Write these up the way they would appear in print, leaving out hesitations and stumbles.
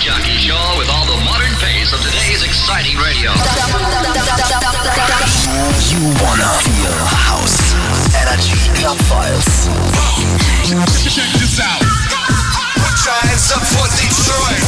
disc jockey show with all the modern pace of today's exciting radio. You wanna feel house. Energy Club Files. Check this out. Put your hands up for Detroit.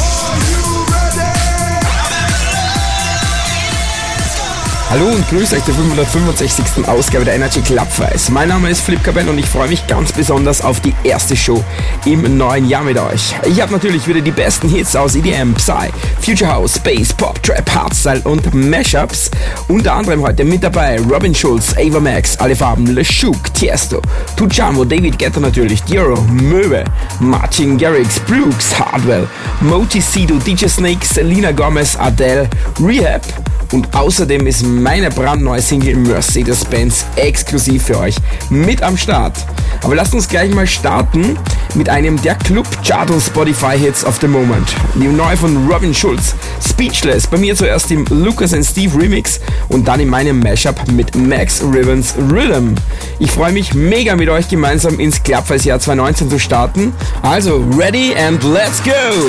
Hallo und grüß euch zur 565. Ausgabe der Energy Club Files. Mein Name ist Flip Cabell und ich freue mich ganz besonders auf die erste Show im neuen Jahr mit euch. Ich habe natürlich wieder die besten Hits aus EDM, Psy, Future House, Bass, Pop, Trap, Hardstyle und Mashups. Unter anderem heute mit dabei Robin Schulz, Ava Max, Alle Farben, LeShook, Tiesto, Tujamo, David Guetta natürlich, Dioro, Möwe, Martin Garrix, Brooks, Hardwell, Moti Sido, DJ Snake, Selena Gomez, Adele, Rehab. Und außerdem ist meine brandneue Single Mercedes-Benz exklusiv für euch mit am Start. Aber lasst uns gleich mal starten mit einem der Club-Chart- und Spotify-Hits of the Moment. Die neue von Robin Schulz, Speechless, bei mir zuerst im Lucas and Steve Remix und dann in meinem Mashup mit Max Ribbons Rhythm. Ich freue mich mega mit euch gemeinsam ins Clubfest-Jahr 2019 zu starten. Also ready and let's go!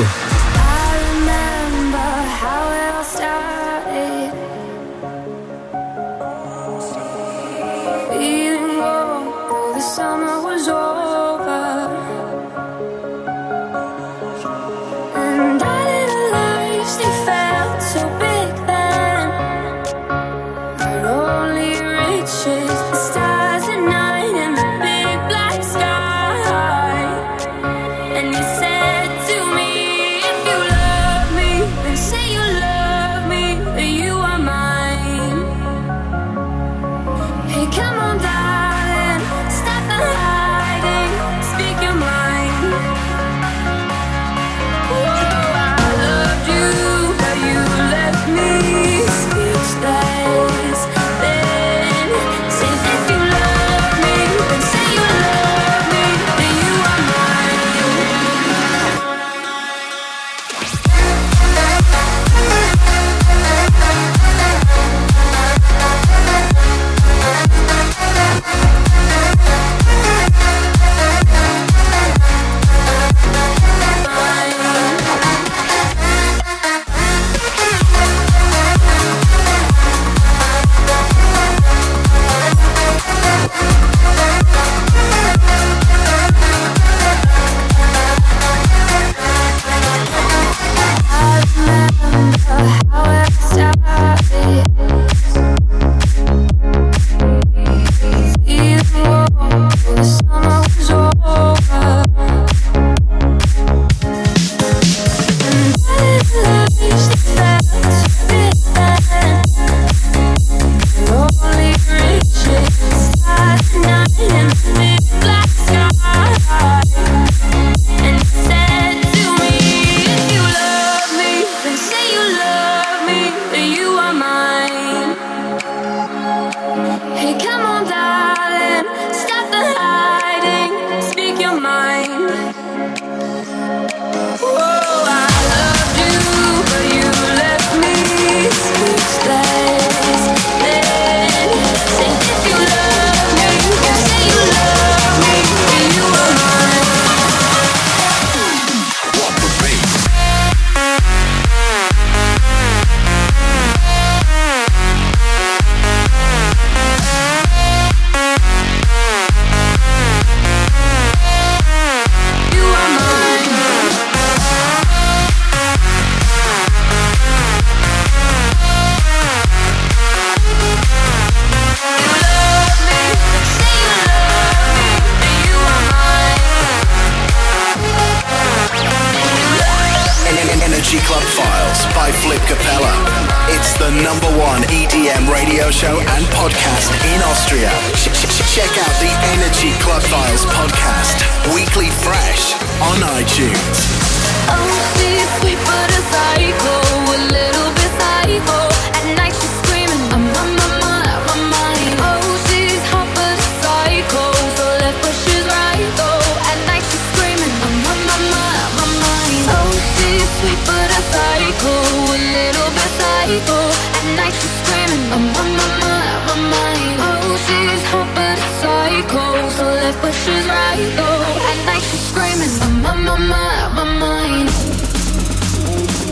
She's right though, at night she's screaming, my mind.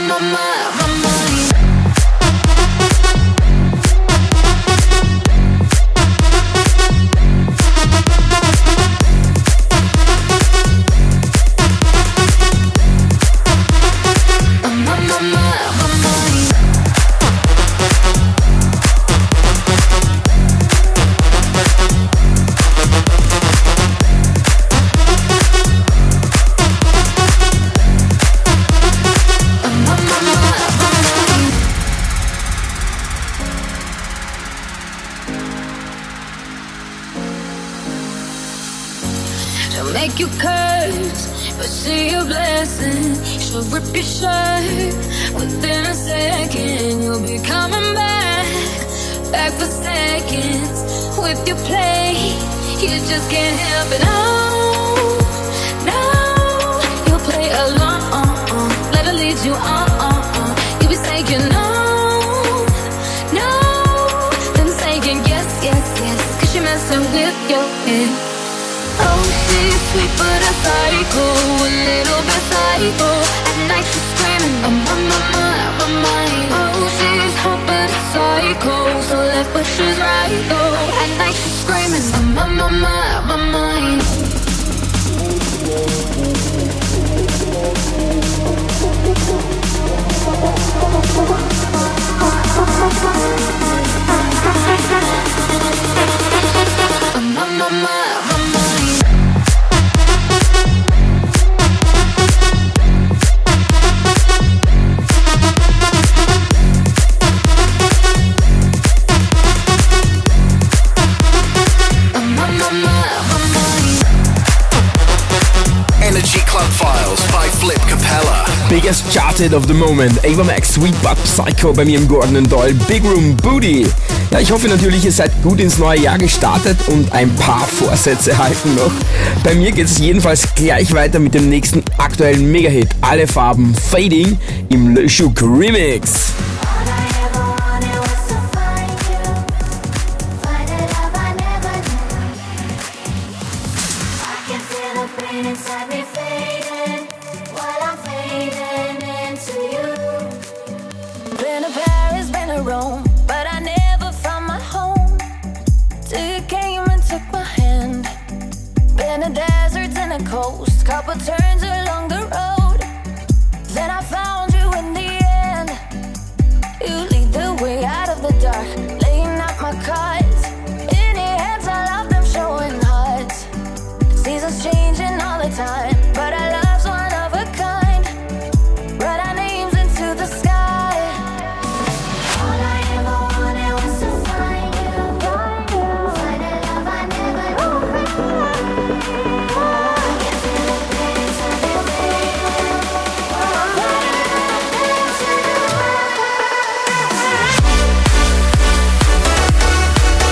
She'll make you curse, but see a blessing. She'll rip your shirt within a second. You'll be coming back for seconds with your play. You just can't help it. No, you'll play along. Let her lead you on. You'll be saying no, then saying yes, 'cause she messing with your head. Oh, she's sweet but a psycho, a little bit psycho. At night she's screaming, I'm on my mind. Oh, she's hot but a psycho, so left but she's right though. At night she's screaming, I'm on my mind. I'm on my mind. Energy Club Files by Flip Capella. Biggest Charted of the Moment, Ava Max, Sweet But Psycho bei mir im Gordon Doyle, Big Room Booty. Ja, ich hoffe natürlich, ihr seid gut ins neue Jahr gestartet und ein paar Vorsätze halten noch. Bei mir geht es jedenfalls gleich weiter mit dem nächsten aktuellen Megahit, Alle Farben Fading im Le Chouk Remix. Inside me fading while I'm fading into you. Been to Paris, been to Rome, but I never found my home till you came and took my hand. Been to deserts and a coast, couple turns along the road. Then I found you in the end. You lead the way out of the dark, laying out my cards. In your hands, I love them showing hearts. Seasons changing all the time, but our love's one of a kind. Write our names into the sky. All I ever wanted was to find you. Find a love I never knew. I can feel the pain inside me fading. Into you.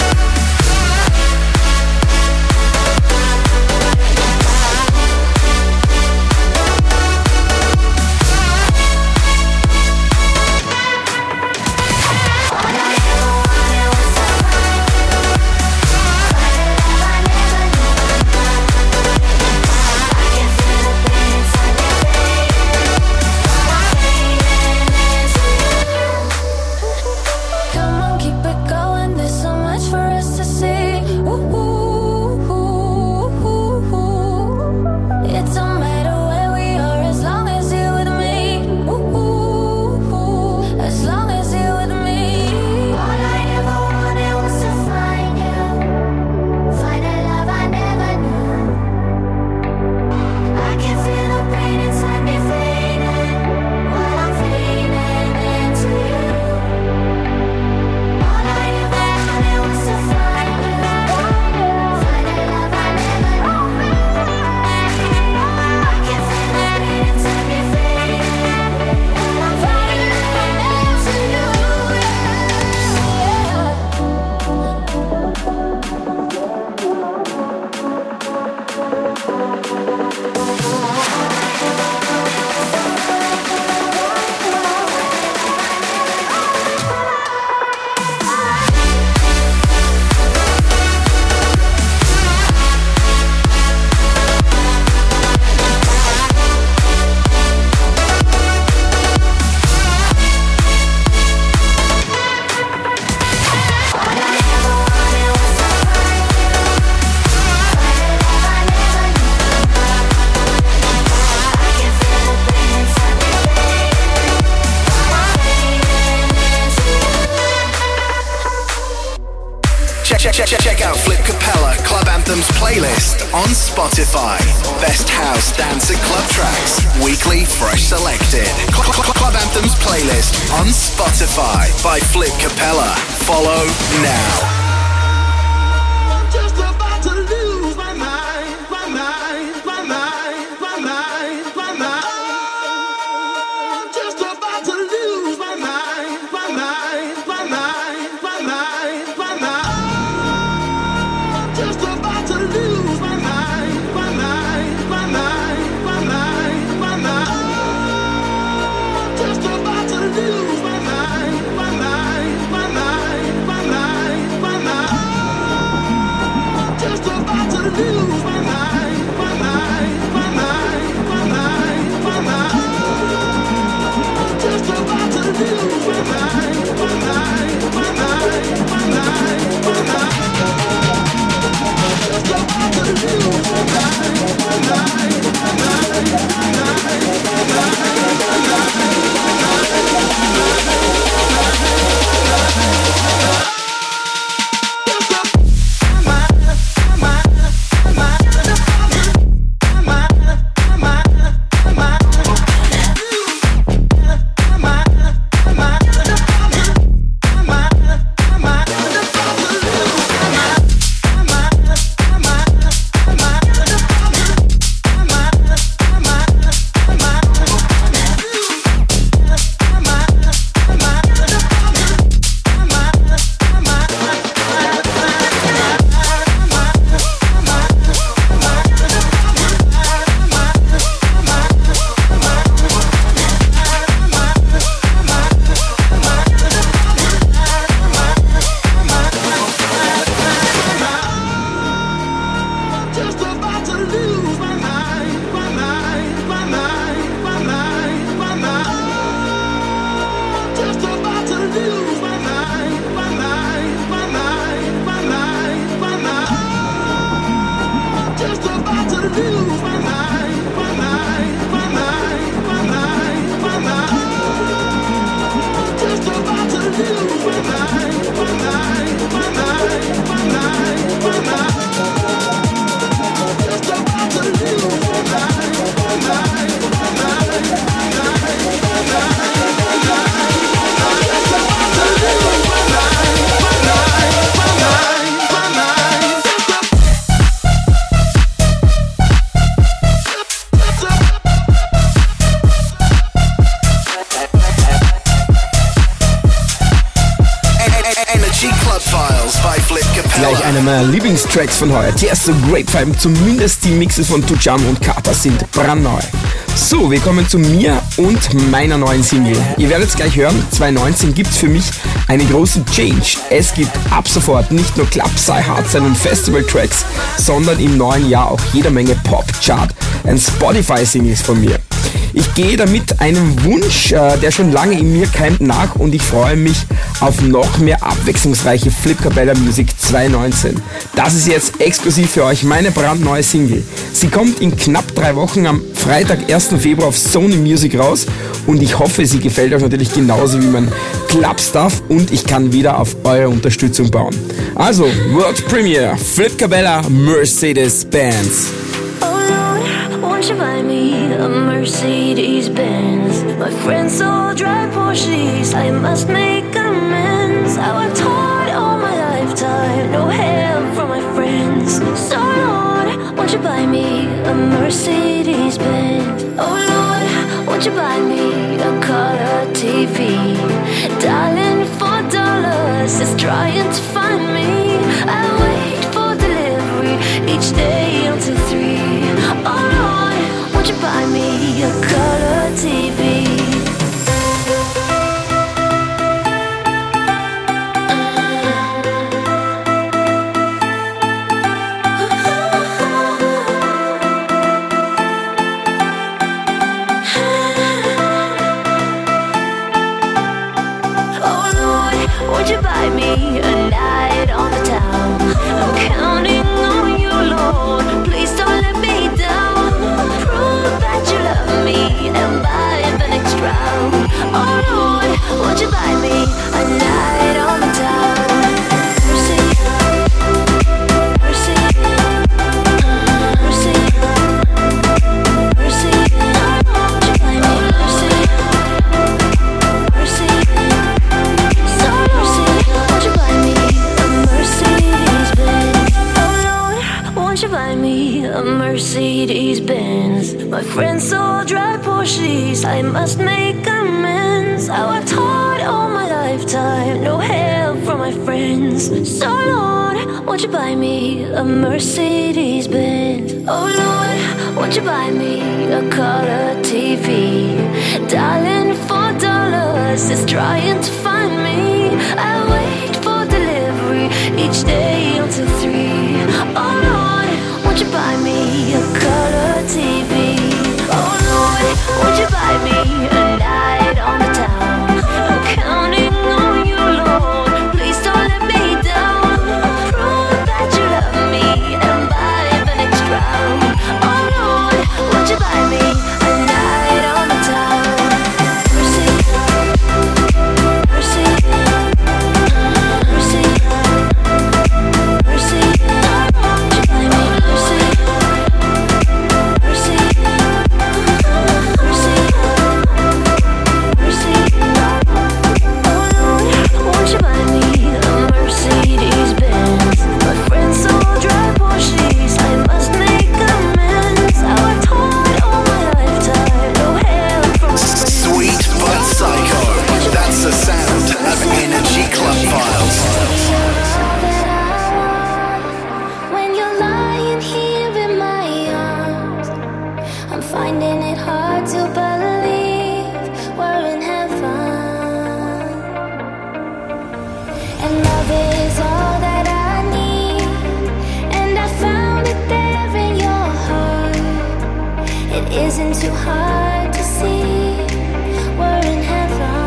Check out Flip Capella Club Anthems playlist on Spotify. Best house, dance and club tracks. Weekly fresh selected. Club Anthems playlist on Spotify by Flip Capella. Follow now. Gleich einer meiner Lieblingstracks von heuer. Tiesto, Grapevine, zumindest die Mixe von Tujam und Carter sind brandneu. So, wir kommen zu mir und meiner neuen Single. Ihr werdet es gleich hören, 2019 gibt's für mich einen großen Change. Es gibt ab sofort nicht nur Club, Hardstyle und Festival-Tracks, sondern im neuen Jahr auch jede Menge Pop-Chart und Spotify-Singles von mir. Ich gehe damit einem Wunsch, der schon lange in mir keimt, nach und ich freue mich auf noch mehr abwechslungsreiche Flip Capella Music 2019. Das ist jetzt exklusiv für euch meine brandneue Single. Sie kommt in knapp 3 Wochen am Freitag, 1. Februar auf Sony Music raus und ich hoffe, sie gefällt euch natürlich genauso wie mein Club-Stuff und ich kann wieder auf eure Unterstützung bauen. Also, World Premiere, Flip Capella, Mercedes-Benz. Won't you buy me a Mercedes-Benz? My friends all drive Porsches, I must make amends. I worked hard all my lifetime, no help from my friends. So Lord, won't you buy me a Mercedes-Benz? Oh Lord, won't you buy me a color TV? Darling, $4 is trying to find me. I wait for delivery each day until 3. Oh Lord, won't you buy me a color TV? Oh Lord, won't you buy me a night on the town? I'm counting on you, Lord. Please don't let me down. Prove that you love me and buy the next round. Oh Lord, won't you buy me a night on the town? Mercedes Benz. My friends all drive Porsches, I must make amends. I worked hard all my lifetime, no help from my friends. So Lord, won't you buy me a Mercedes Benz? Oh Lord, won't you buy me a color TV? Darling, $4 is trying to find me. I wait for delivery each day until 3. Oh Lord, won't you buy me a color TV? Oh Lord, won't you buy me a night on the town? I'm counting on you, Lord. Please don't let me down. Prove that you love me and buy the next round. Oh Lord, won't you buy me a night on the town? Mercy, mercy, mercy, mercy. Won't you buy me mercy, mercy, mercy, mercy. Oh Lord, won't you buy me a Mercedes Benz? My friends all drive Porsches, I must make amends. I worked hard all my lifetime, no help from my friends. Sweet but psycho. That's the sound of Energy Club Files. When you're lying here in my arms, I'm finding it hard to believe we're in heaven. And love is all that I need, and I found it there in your heart. It isn't too hard to see we're in heaven.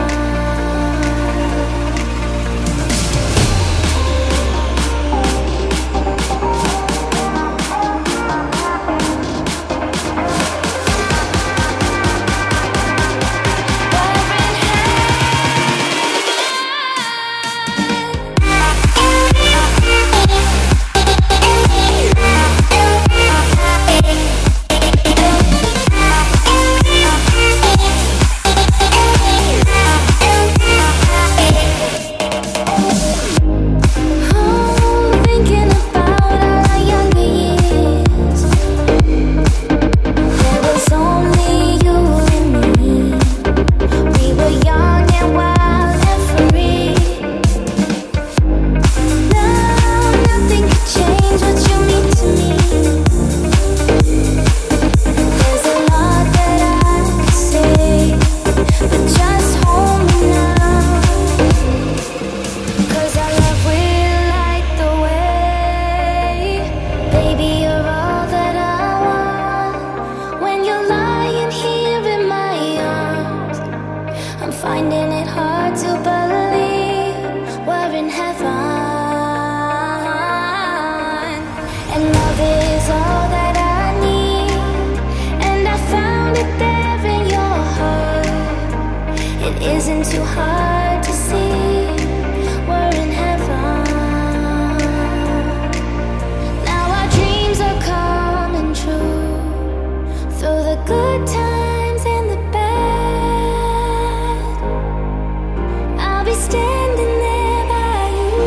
Thinking about our younger years, there was only you and me. We were young and wild and free. Now nothing could change what you mean to me. There's a lot that I could say, but just hold me now. 'Cause our love will light the way. Baby, you're all that I want. When you're lying here in my arms, I'm finding it hard to believe we're in heaven. And love is all that I need, and I found it there in your heart. It isn't too hard to see we're in heaven. Now our dreams are coming true, through the good times and the bad. I'll be standing there by you.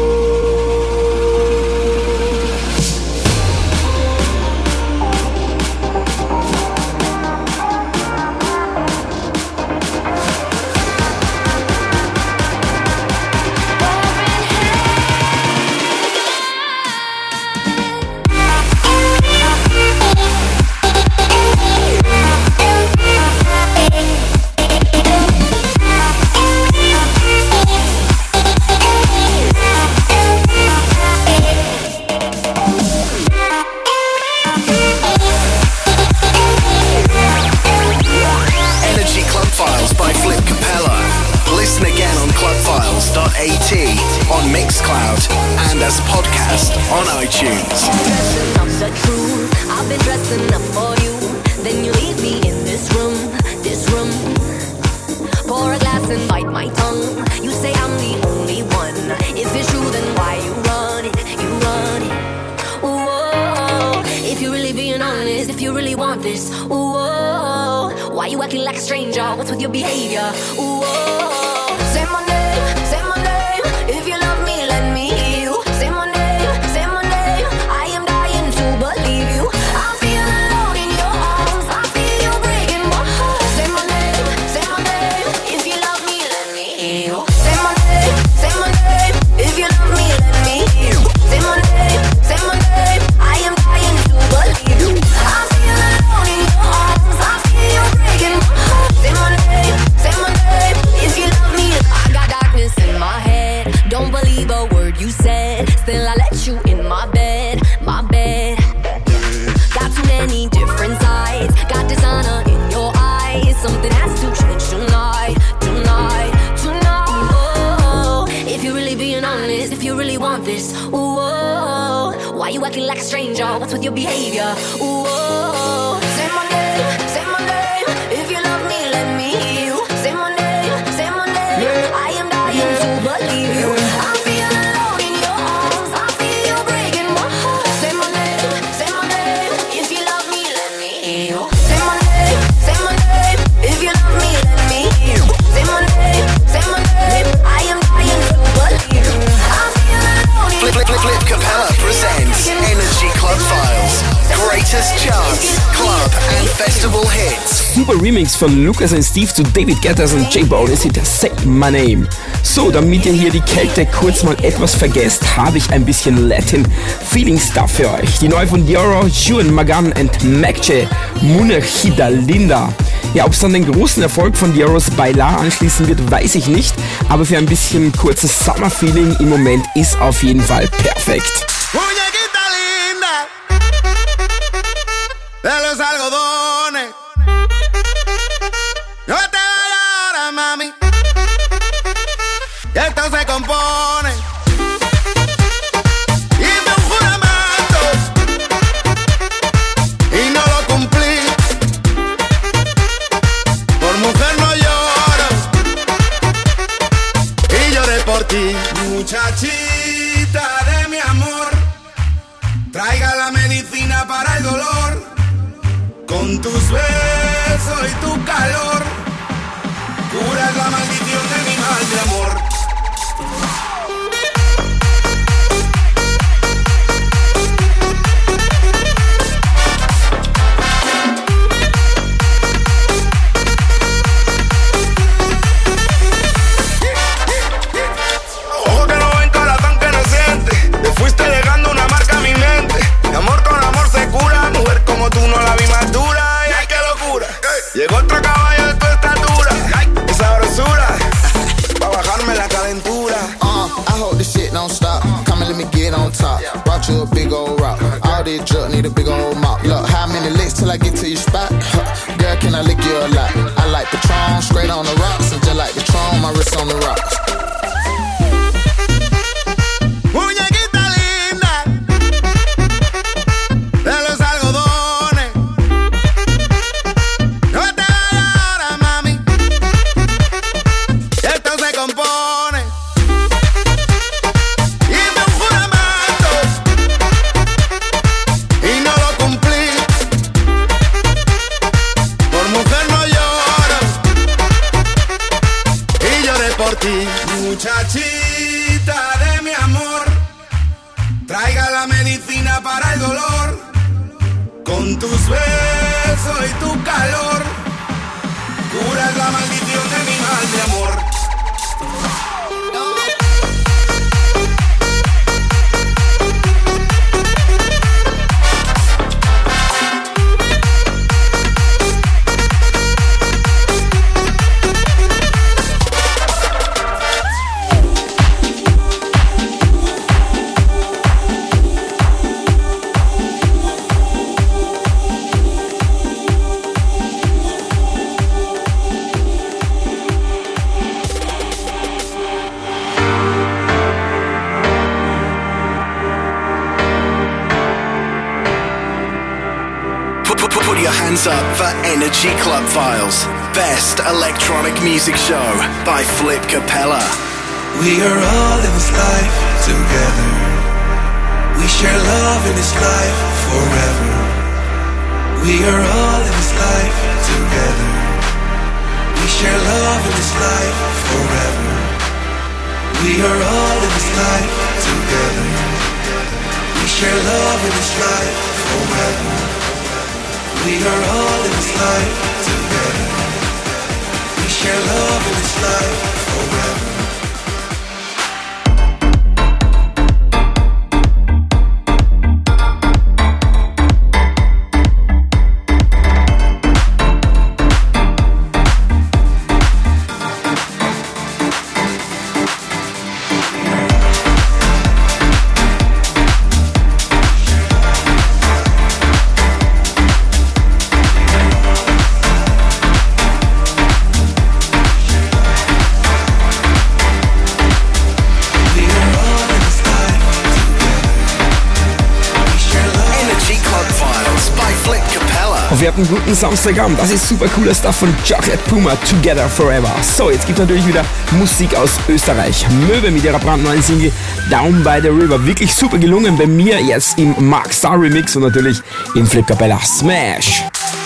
Energy Club Files by Flip Capella. Listen again on clubfiles.at, on Mixcloud, and as podcast on iTunes. Dressing up the truth, I've been dressing up for you. Then you leave me in this room, this room. Pour a glass and bite my tongue. You say I'm the only one. If it's true, then why you run it, you run it. Whoa, if you're really being honest, if you really want this. Whoa, why you acting like a stranger? What's with your behavior? Whoa, say my name, say my name. If you love me, let me hear you. Say my name, say my name. I am dying to believe you. I'm feeling low me. Say my name, if you love me, let me hear you. Say my name, I am dying to believe you. I feel alone in your arms, I feel you breaking my heart. Say my name, if you love me. I got darkness in my head, don't believe a word you said. Still I let you in my bed, my bed. Got too many different sides, got dishonor in your eyes. Something has to change tonight. Oh, if you're really being honest, if you really want this, ooh, why you acting like a stranger? What's with your behavior? Ooh, say my name, if you love me, let me hear you. Say my name, I am dying to believe you. I feel alone in your arms, I feel you breaking my heart. Say my name, if you love me, let me hear you. Say my name, if you love me, let me hear you. Say my name, I am dying to believe you. I feel alone in your arms. Flip Capella presents Energy Club Files. Greatest charts, club and festival hits. Super Remix von Lucas und Steve zu David Guetta und J Balvin ist Say My Name. So, damit ihr hier die Kälte kurz mal etwas vergesst, habe ich ein bisschen Latin Feeling Stuff für euch. Die neue von Dioro, Juan Magan und Macche, Munachida Linda. Ja, ob es dann den großen Erfolg von Dioros Bailar anschließen wird, weiß ich nicht, aber für ein bisschen kurzes Summer Feeling im Moment ist auf jeden Fall perfekt. Muñequita linda de los algodones, no te vayas ahora, mami, que esto se compone. Hice un juramento y no lo cumplí. Por mujer no lloro y lloré por ti. Muchachita de mi amor, traiga la medicina para el dolor. Con tus besos y tu calor, curas la maldición de mi mal de amor. Ojo que no ven, corazón que no siente. Te fuiste dejando una marca a mi mente. Mi amor con amor se cura. Mujer como tú no la vi más dura. Y ay, qué locura. Llegó otro caballo de tu estatura. Esa sabrosura. Pa' bajarme la calentura. I hope this shit don't stop. Come and let me get on top. Brought you a big old rock. All this drug need a big old mop. Look, how many licks till I get to your spot? Girl, can I lick you a lot? I like Patron, straight on the rocks. And just like the Tron, my wrist on the rocks. Muñequita linda de los algodones, no te vayas ahora, mami, que esto se compone. Hice un juramento y no lo cumplí. Por mujer no lloro y lloré por ti. Muchachita de mi amor, traiga la medicina para el dolor. Con tus besos y tu calor, curas la maldición de mi mal de amor. Put your hands up for Energy Club Files. Best electronic music show by Flip Capella. We are all in this life together. We share love in this life forever. We are all in this life together. We share love in this life forever. We are all in this life together. We share love in this life forever. We are all in this life together. We share love in this life forever. hoffe, ihr habt einen guten Samstagabend. Das ist super cooler Stuff von Chocolate Puma, Together Forever. So, jetzt gibt es natürlich wieder Musik aus Österreich. Möwe mit ihrer brandneuen Single Down by the River. Wirklich super gelungen bei mir jetzt im Mark Star Remix und natürlich im Flip Capella Smash.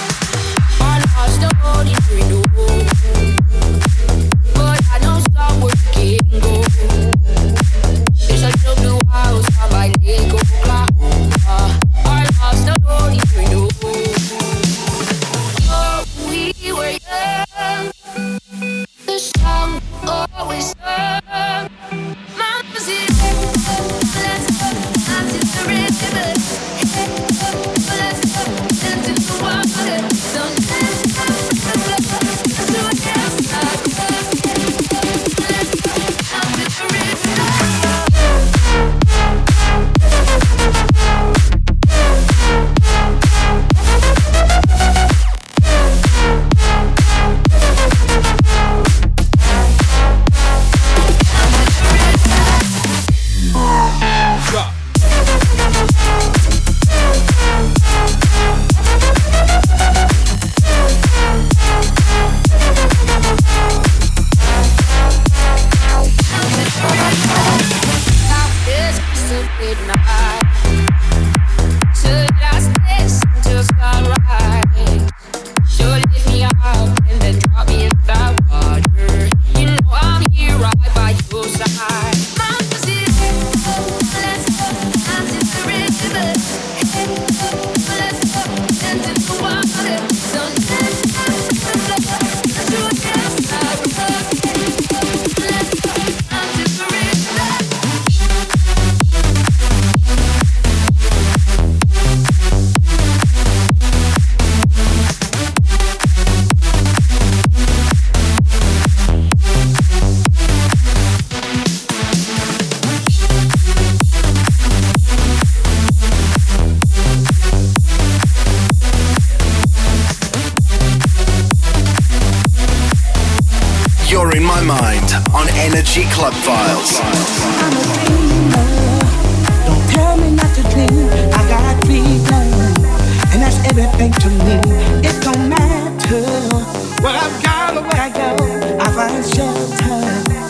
You're in my mind on Energy Club Files. I'm a dreamer. Don't tell me not to dream. I got freedom, and that's everything to me. It don't matter what I've got or where I go. I find shelter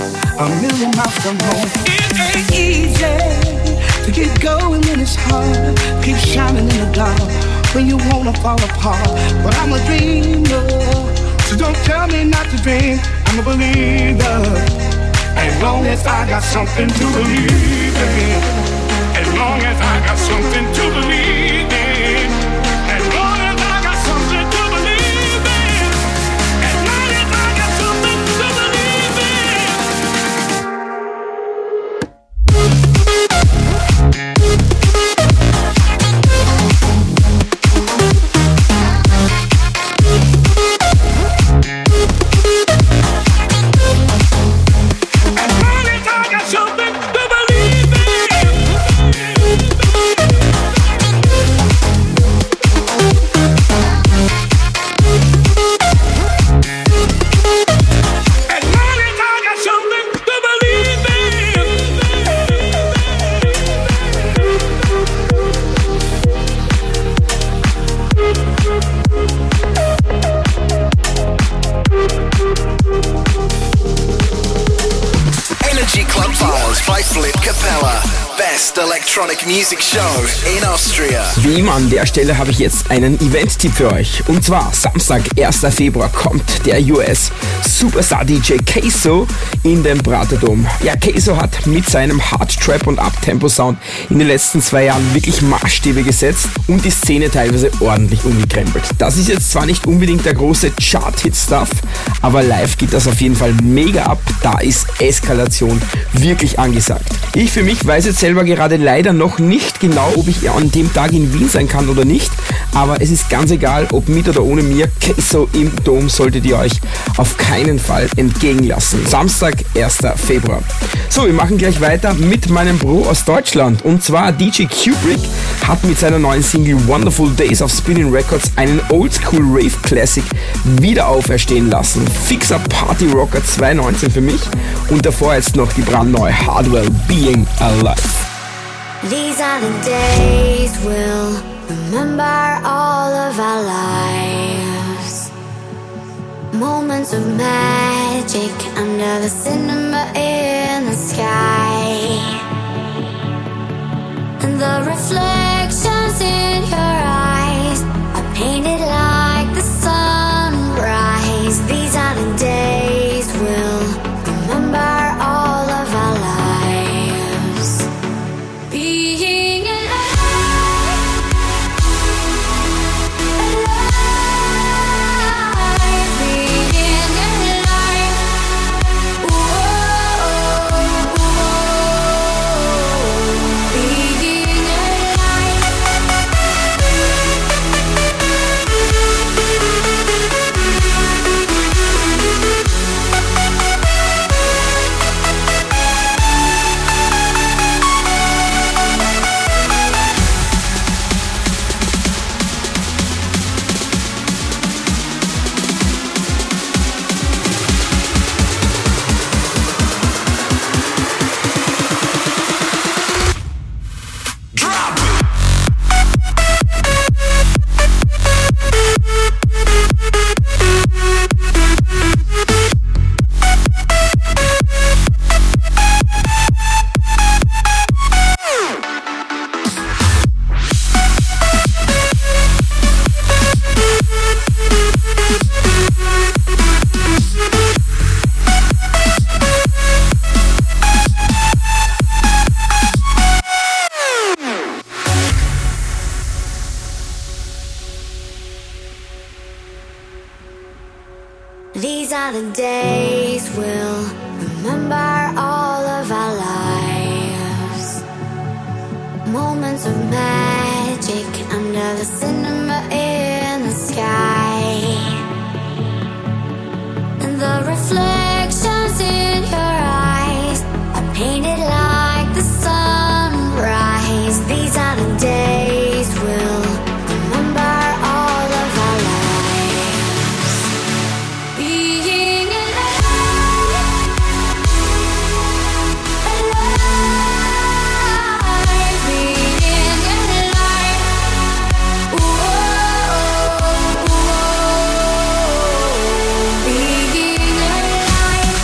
a million miles from home. It ain't easy to get going when it's hard. Keep shining in the dark when you wanna fall apart. But I'm a dreamer, so don't tell me not to dream. I'm a believer, as long as I got something to believe in. As long as I got something to believe in. As long as I got something to believe in. As long as I got something to believe Electronic Music Show in Austria. Wie immer an der Stelle habe ich jetzt einen Event-Tipp für euch. Und zwar Samstag, 1. Februar kommt der US Superstar DJ Queso in den Prater-Dom. Ja, Queso hat mit seinem Hard-Trap und Up-Tempo-Sound in den letzten 2 Jahren wirklich Maßstäbe gesetzt und die Szene teilweise ordentlich umgekrempelt. Das ist jetzt zwar nicht unbedingt der große Chart-Hit-Stuff, aber live geht das auf jeden Fall mega ab. Da ist Eskalation wirklich angesagt. Ich für mich weiß jetzt selber gerade leider noch nicht genau, ob ich an dem Tag in Wien sein kann oder nicht, aber es ist ganz egal, ob mit oder ohne mir. Queso im Dom solltet ihr euch auf keinen Fall entgehen lassen. Samstag, 1. Februar. So, wir machen gleich weiter mit meinem Bro aus Deutschland, und zwar DJ Kubrick hat mit seiner neuen Single Wonderful Days of Spinning Records einen Oldschool Rave Classic wieder auferstehen lassen. Fixer Party Rocker 2019 für mich und davor jetzt noch die brandneue Hardwell Being Alive. These are the days we'll remember all of our lives. Moments of magic under the cinema in the sky. And the reflections in your eyes are painted like the sunrise. These are the days we'll remember all of our lives. Being alive, alive, being alive. Whoa, being alive. These are the days we'll remember all of our lives. Moments of magic under the cinema in the sky. And the reflections in your eyes are painted like the sunrise. These are the days we'll remember all of our lives. Being alive, alive, being alive. Whoa, being alive.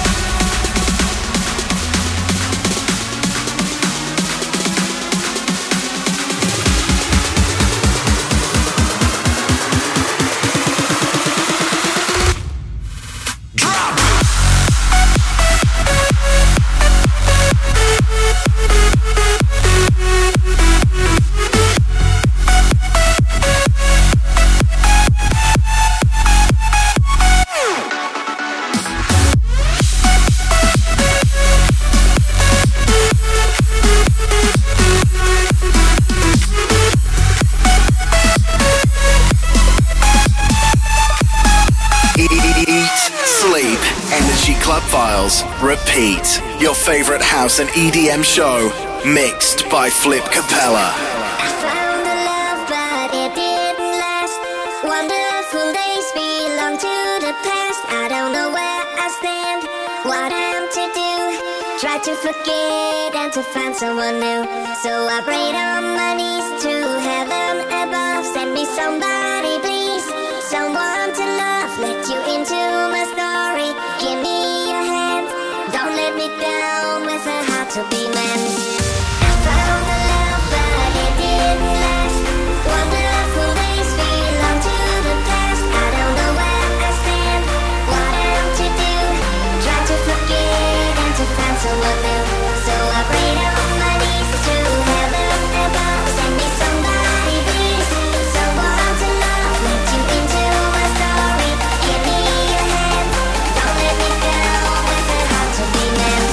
Eat, sleep, Energy Club Files, repeat. Your favorite house and EDM show, mixed by Flip Capella. Found a love, but it didn't last. Wonderful days belong to the past. I don't know where I stand, what I'm to do. Try to forget and to find someone new. So I prayed on my knees to heaven above. Send me somebody, please, someone to love. Let you into my story. Give me your hand. Don't let me down with a heart to be manned. I found a love, but it didn't last. Wonderful days belong to the past. I don't know where I stand, what I'm to do. Try to forget and to find someone new. So I prayed on my knees to heaven above. Send me somebody, please, someone to love. Let you into my story. Give me your hand. Don't let me down with a heart to be manned.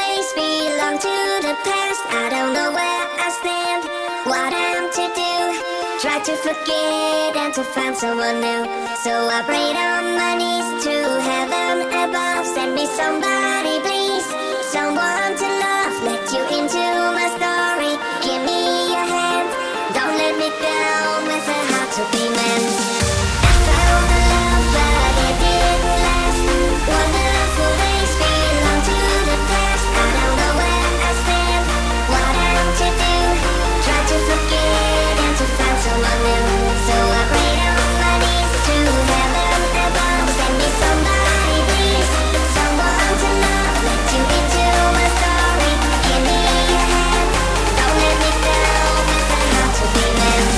days belong to the past. I don't know where I stand, what I'm to do. Try to forget and to find someone new. So I prayed on my knees to heaven above. Send me somebody, please, someone to love. Let you into my story. Give me your hand, don't let me down with a heart to be mended. I found a love, but it didn't last. Wonderful days belong to the past. I don't know where I stand, what I'm to do. Try to forget and to find someone new. So I prayed on my knees to heaven above. Send me somebody, please, someone to love. Let you into my story. Give me your hand, don't let me down with a heart to be mended.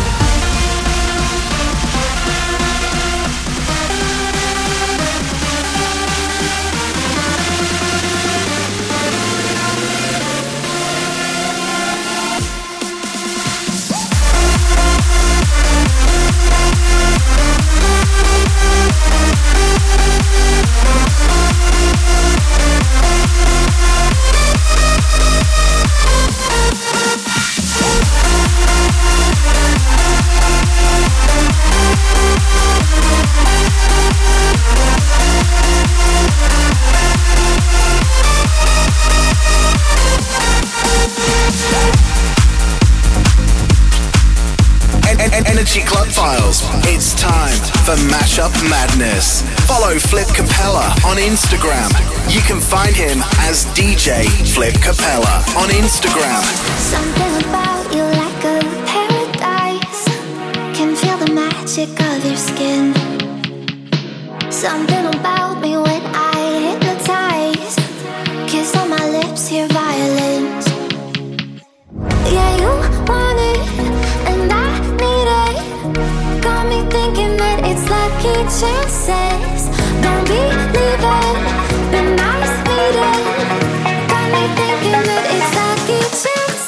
Energy Club Files. It's time for Mashup Madness. Follow Flip Capella on Instagram. You can find him as DJ Flip Capella on Instagram. Something about you like a paradise. Can feel the magic of your skin. Something about me when I hypnotize. Kiss on my lips, hear violins. Yeah, you want it, and I need it. Got me thinking that it's lucky chances. Don't believe it, been nice meeting. Got me thinking that it's lucky chances.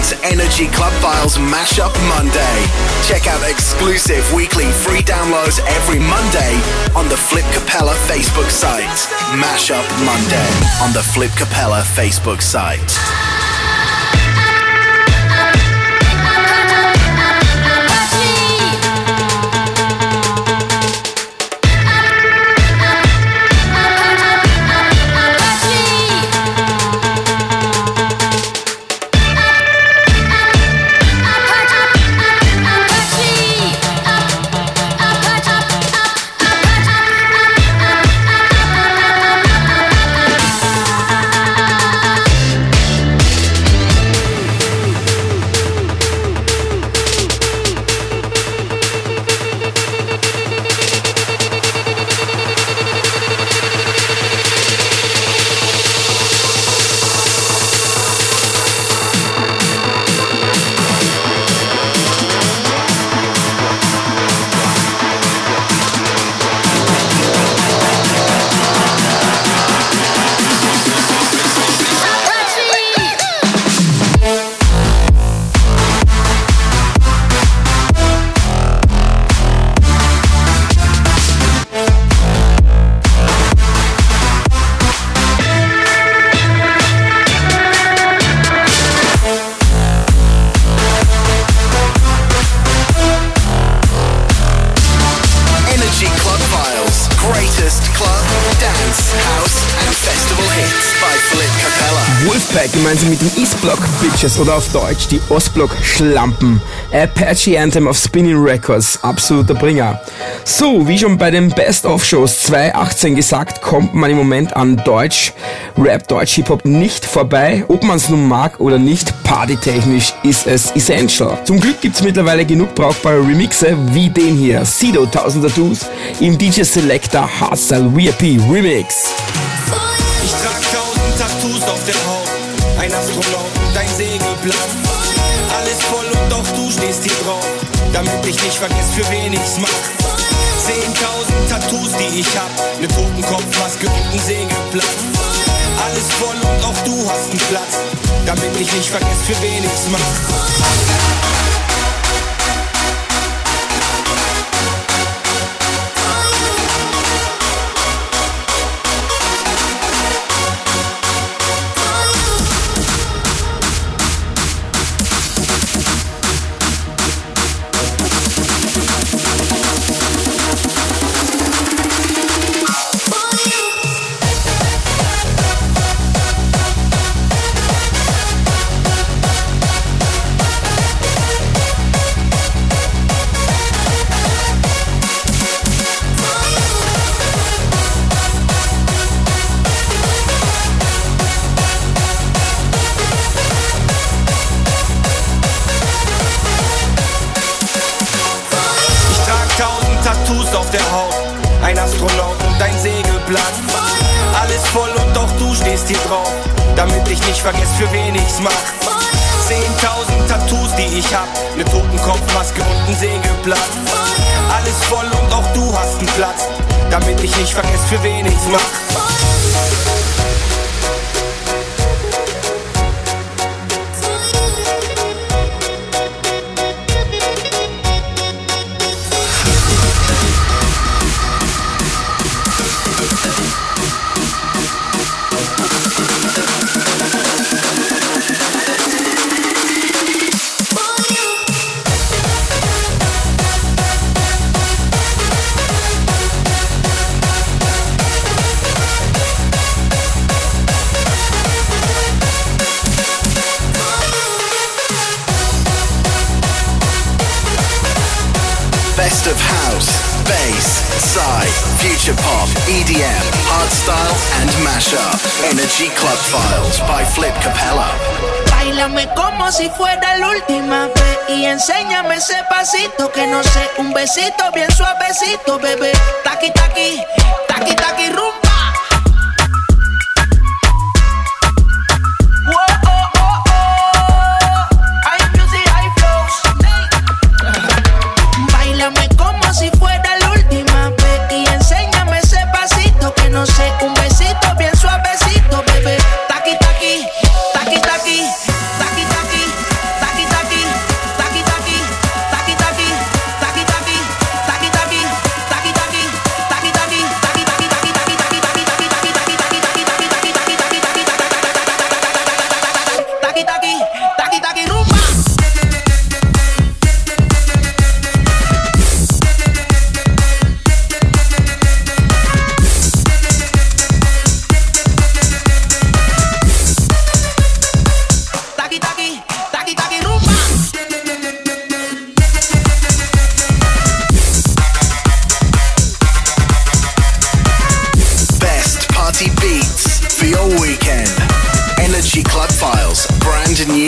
It's Energy Club Files Mashup Monday. Check out exclusive weekly free downloads every Monday on the Flip Capella Facebook site. Mashup Monday on the Flip Capella Facebook site. Gemeinsam mit den Eastblock Bitches oder auf Deutsch die Ostblock Schlampen. Apache Anthem of Spinning Records, absoluter Bringer. So, wie schon bei den Best-of-Shows 2018 gesagt, kommt man im Moment an Deutsch, Rap, Deutsch, Hip-Hop nicht vorbei. Ob man es nun mag oder nicht, partytechnisch ist es essential. Zum Glück gibt es mittlerweile genug brauchbare Remixe wie den hier, Sido 1000 Tattoos im DJ Selector Hardstyle VIP Remix. Ich trag 1000 Tattoos auf der Haut, ein Astronaut und ein Segelblatt. Alles voll und doch du stehst hier drauf, damit ich nicht vergesse, für wen ich's mach. 10.000 Tattoos, die ich hab, ne Totenkopfmaske und ein Segelblatt. Alles voll und auch du hast einen Platz, damit ich nicht vergesse, für wen ich's mach. Tattoos auf der Haut, ein Astronaut und ein Segelblatt. Alles voll und auch du stehst hier drauf, damit ich nicht vergesse, für wen ich's mach. 10.000 Tattoos, die ich hab, ne Totenkopfmaske und ein Segelblatt. Alles voll und auch du hast einen Platz, damit ich nicht vergesse, für wen ich's mach. Best of house, bass, psy, future pop, EDM, hardstyle and mashup. Energy Club Files by Flip Capella. Báilame como si fuera la última vez y enséñame ese pasito que no sé, un besito bien suavecito, bebé. Taqui taqui, taqui taqui rumba.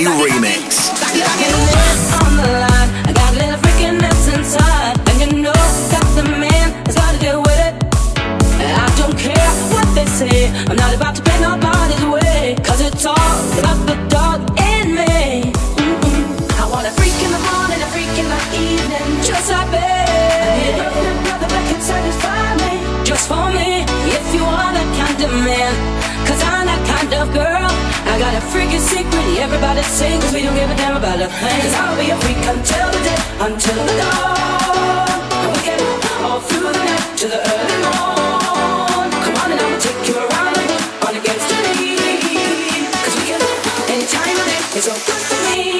remix. On the line, I got a little freakiness inside, and you know that the man has got to deal with it. I don't care what they say, I'm not about to pay nobody's way, 'cause it's all about the dog in me. I want a freak in the morning, a freak in the evening, just like me. Brother that can satisfy me, just for me. If you are that kind of man, 'cause I'm that kind of girl. I got a freaking secret, everybody sing, 'cause we don't give a damn about a thing. 'Cause I'll be a freak until the day, until the dawn. And we get all through the night to the early morn. Come on and I'ma take you around the world on against the lead. 'Cause we get any time of day, it's all good for me.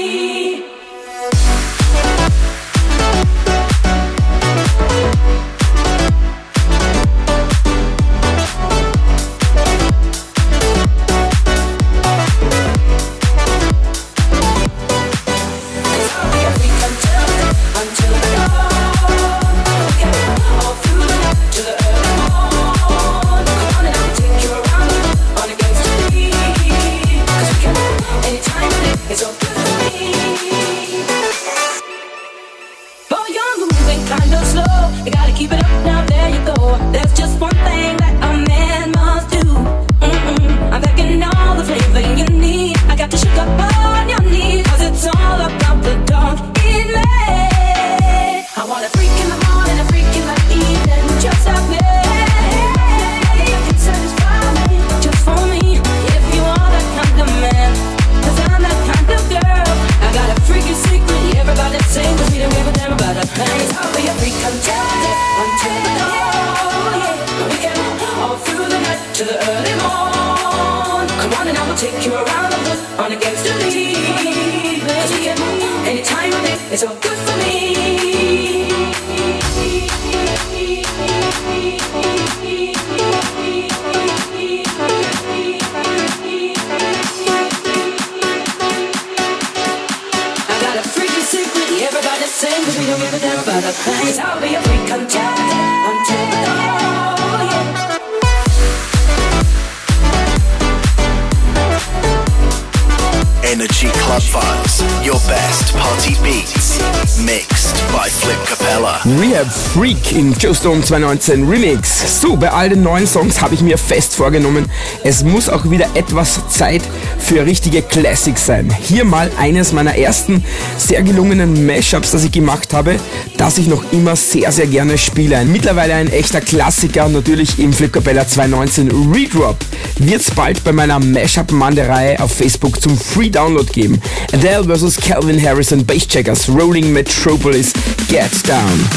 Energy Club Vibes, your best party beats, mixed by Flip Capella. Rehab Freak in Joe Stone 2019 Remix. So, bei all den neuen Songs habe ich mir fest vorgenommen, es muss auch wieder etwas Zeit für richtige Classics sein. Hier mal eines meiner ersten sehr gelungenen Mashups, das ich gemacht habe, das ich noch immer sehr, sehr gerne spiele. Mittlerweile ein echter Klassiker, natürlich im Flip Capella 2019 Redrop. Wird's bald bei meiner Mashup-Mann-Reihe auf Facebook zum Free Download geben. Adele vs. Calvin Harris and Basscheckers, Rolling Metropolis, Get Down.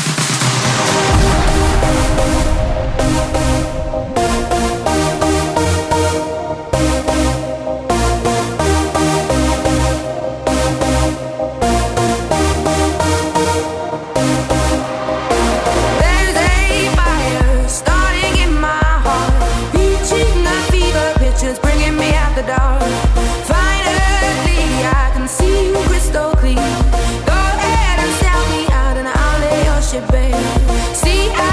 See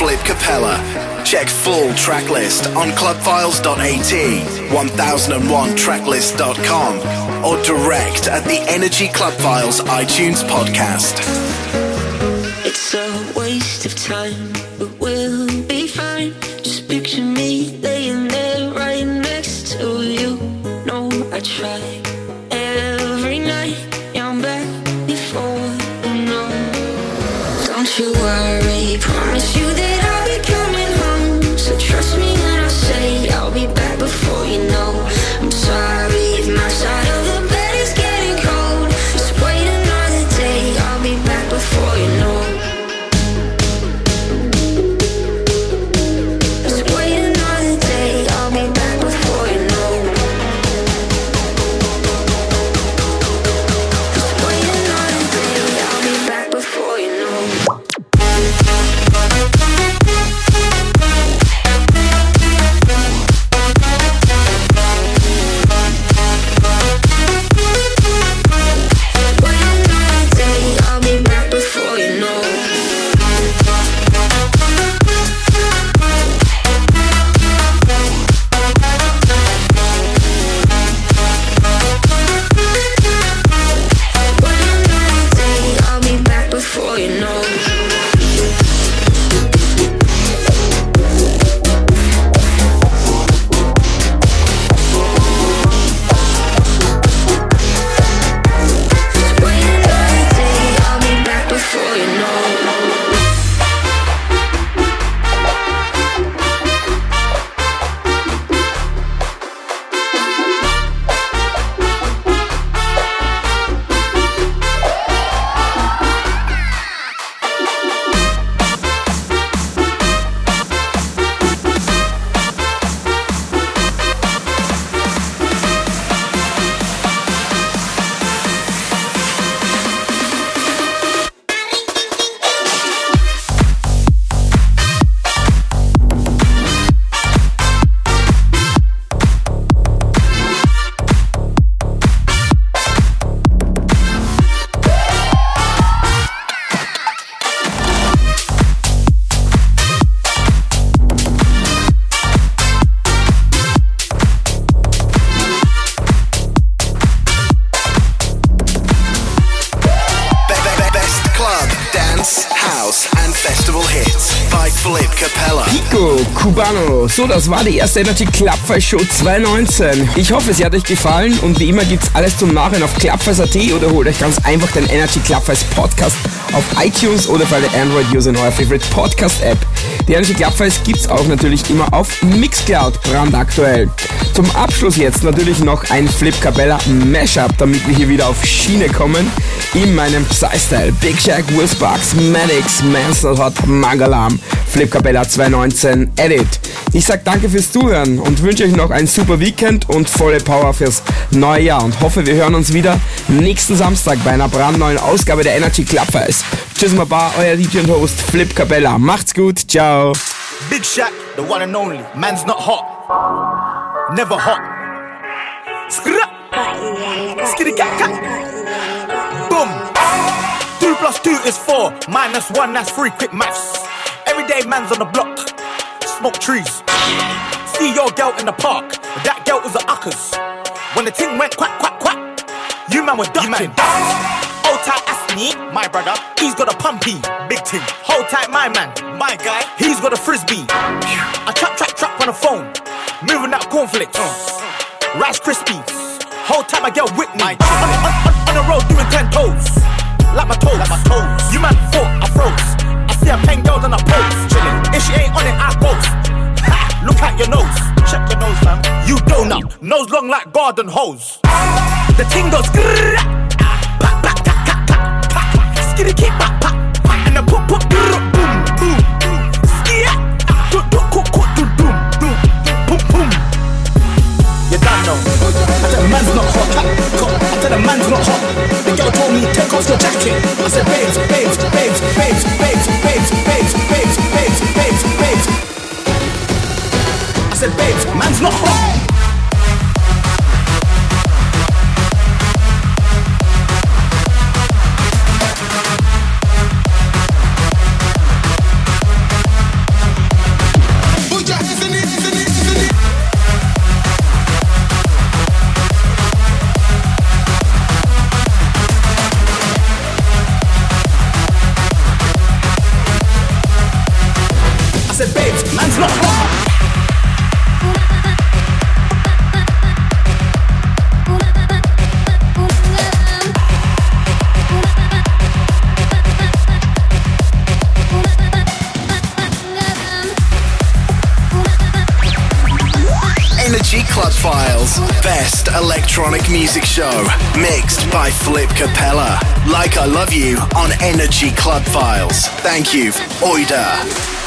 Flip Capella. Check full track list on clubfiles.at, 1001tracklist.com, or direct at the Energy Club Files iTunes podcast. It's a waste of time, but we'll be fine. Just picture me laying there right next to you. No, I try every night. Yeah, I'm back before you know. Don't you worry, promise you that I'll be coming home. So trust me when I say I'll be back before you know. I'm sorry if my side of the bed is getting cold. Just wait another day, I'll be back before you know. So, das war die erste Energy Clubfest Show 2019. Ich hoffe, sie hat euch gefallen und wie immer gibt's alles zum Nachhören auf clubfest.at oder holt euch ganz einfach den Energy Clubfest Podcast auf iTunes oder für alle Android-User in eurer Favorite Podcast App. Die Energy Clubfest gibt's auch natürlich immer auf Mixcloud, brandaktuell. Zum Abschluss jetzt natürlich noch ein Flip Capella Mashup, damit wir hier wieder auf Schiene kommen. In meinem Psy-Style. Big Shaq, Will Sparks, Maddox, Mansell Hot, Mangalam, Flip Capella 2019 Edit. Ich sag danke fürs Zuhören und wünsche euch noch ein super Weekend und volle Power fürs neue Jahr und hoffe, wir hören uns wieder nächsten Samstag bei einer brandneuen Ausgabe der Energy Clubfest. Tschüss Baba, euer DJ und Host Flip Capella. Macht's gut, ciao. Big Shaq, the one and only. Man's not hot. Never hot. Skitty cat cat. Boom. 2 + 2 is 4. -1, that's 3. Quick maths. Everyday man's on the block. Smoke trees. See your girl in the park. That girl was a uckers. When the ting went quack, quack, quack, you man were ducking. Hold tight, ask me, my brother. He's got a pumpy, big ting. Hold tight, my man, my guy. He's got a frisbee. I trap on the phone. Moving that cornflakes. Rice Krispies. Hold tight, my girl Whitney. On the road doing 10 toes. Like my toes. You man thought I froze. I see a pen girls on a pose. Chilling. If she ain't on it, I post. Look at your nose. Check your nose, fam. You donut. Nose long like garden hose. The ting goes grrrr. Pack, pack, tack, tack, tack, pack. Skitty kick, pack, pack, pack. And the pop, pop, grrrr, boom, boom. Skia. Do, do, cook, cook, do, doom, doom. Boom, boom. You don't know. I said the man's not hot. I said the man's not hot. The girl told me, take off your jacket. I said, babes, babes, babes, babes, babes, babes, babes, babes, babes, babes, babes. I said, babes, man's not hot. not wrong. Energy Club Files, best electronic music show, mixed by Flip Capella. Like I Love You on Energy Club Files. Thank you, Oida.